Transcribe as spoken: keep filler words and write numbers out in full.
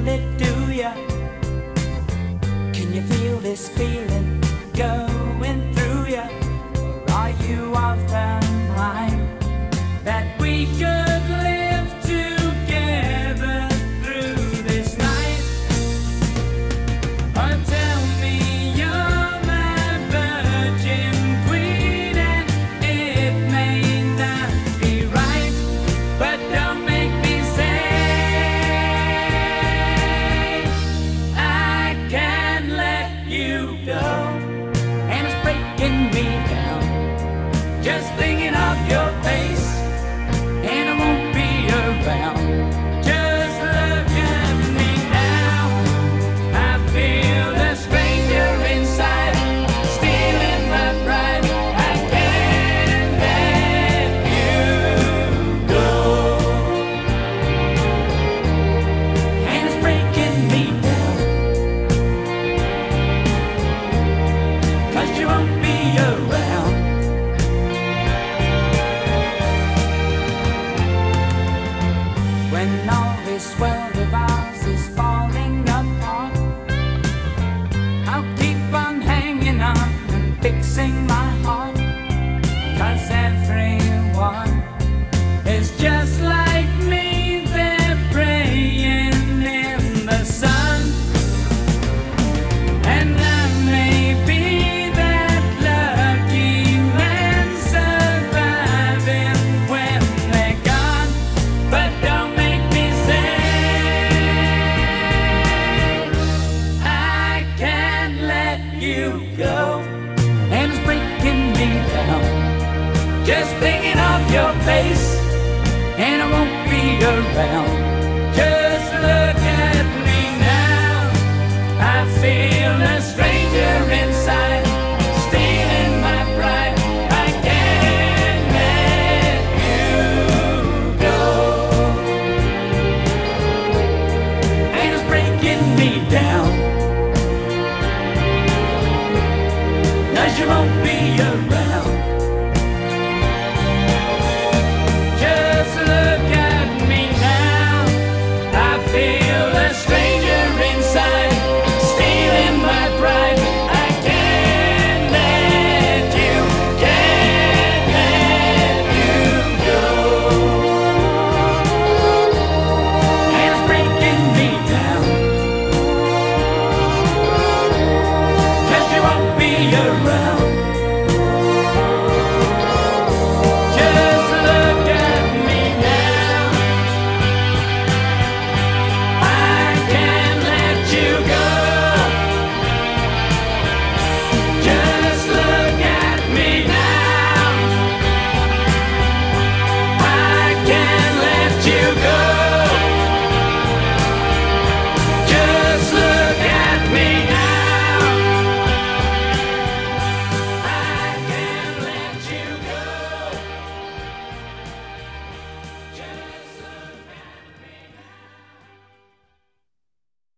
feel it, do ya? Can you feel this feeling going through ya? Or are you of the mind that we could live together through this night? Or tell me you're my virgin queen, and it may not be right, but don't make me say I can't let you go. And it's breaking me down just thinking of your face, and I won't be around. Just look at me now. I feel a stranger inside, stealing my pride. I can't let you go. And it's breaking me down, 'cause you won't be around. When all this world of ours is falling apart, I'll keep on hanging on and fixing my heart. 'Cause everyone is just like me, they're praying in the sun. And I may be that lucky man surviving when they're gone, but don't make me say I can't let you go. And it's breaking me down just thinking of your face, and I won't be around. Just look at me now. I feel a stranger inside, stealing my pride. I can't let you go. And it's breaking me down, 'cause you won't be